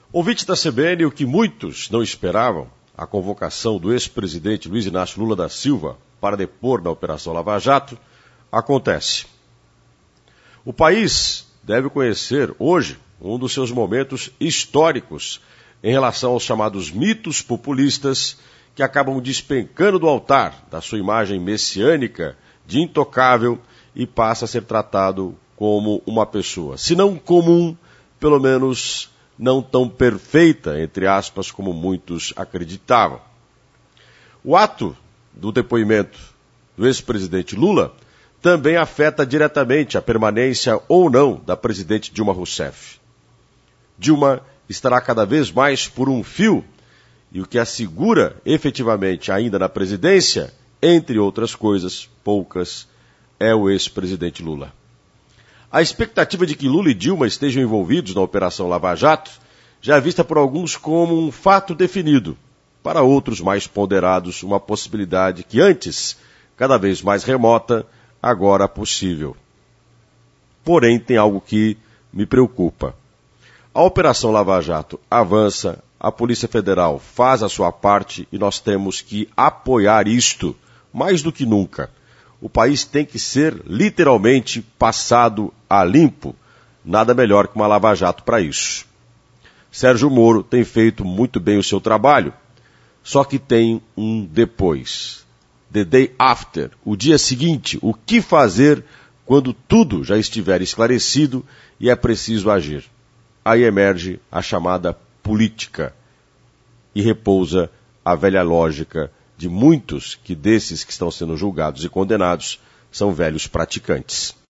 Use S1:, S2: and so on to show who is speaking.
S1: Ouvinte da CBN, o que muitos não esperavam, a convocação do ex-presidente Luiz Inácio Lula da Silva para depor na Operação Lava Jato, acontece. O país deve conhecer hoje um dos seus momentos históricos em relação aos chamados mitos populistas que acabam despencando do altar da sua imagem messiânica de intocável e passa a ser tratado como uma pessoa, se não comum, pelo menos não tão perfeita, entre aspas, como muitos acreditavam. O ato do depoimento do ex-presidente Lula também afeta diretamente a permanência ou não da presidente Dilma Rousseff. Dilma estará cada vez mais por um fio e o que a segura efetivamente ainda na presidência, entre outras coisas, poucas, é o ex-presidente Lula. A expectativa de que Lula e Dilma estejam envolvidos na Operação Lava Jato já é vista por alguns como um fato definido, para outros mais ponderados, uma possibilidade que antes, cada vez mais remota, agora possível. Porém, tem algo que me preocupa. A Operação Lava Jato avança, a Polícia Federal faz a sua parte e nós temos que apoiar isto, mais do que nunca. O país tem que ser literalmente passado a limpo. Nada melhor que uma Lava Jato para isso. Sérgio Moro tem feito muito bem o seu trabalho, só que tem um depois. The day after, o dia seguinte, o que fazer quando tudo já estiver esclarecido e é preciso agir. Aí emerge a chamada política e repousa a velha lógica de muitos que desses que estão sendo julgados e condenados são velhos praticantes.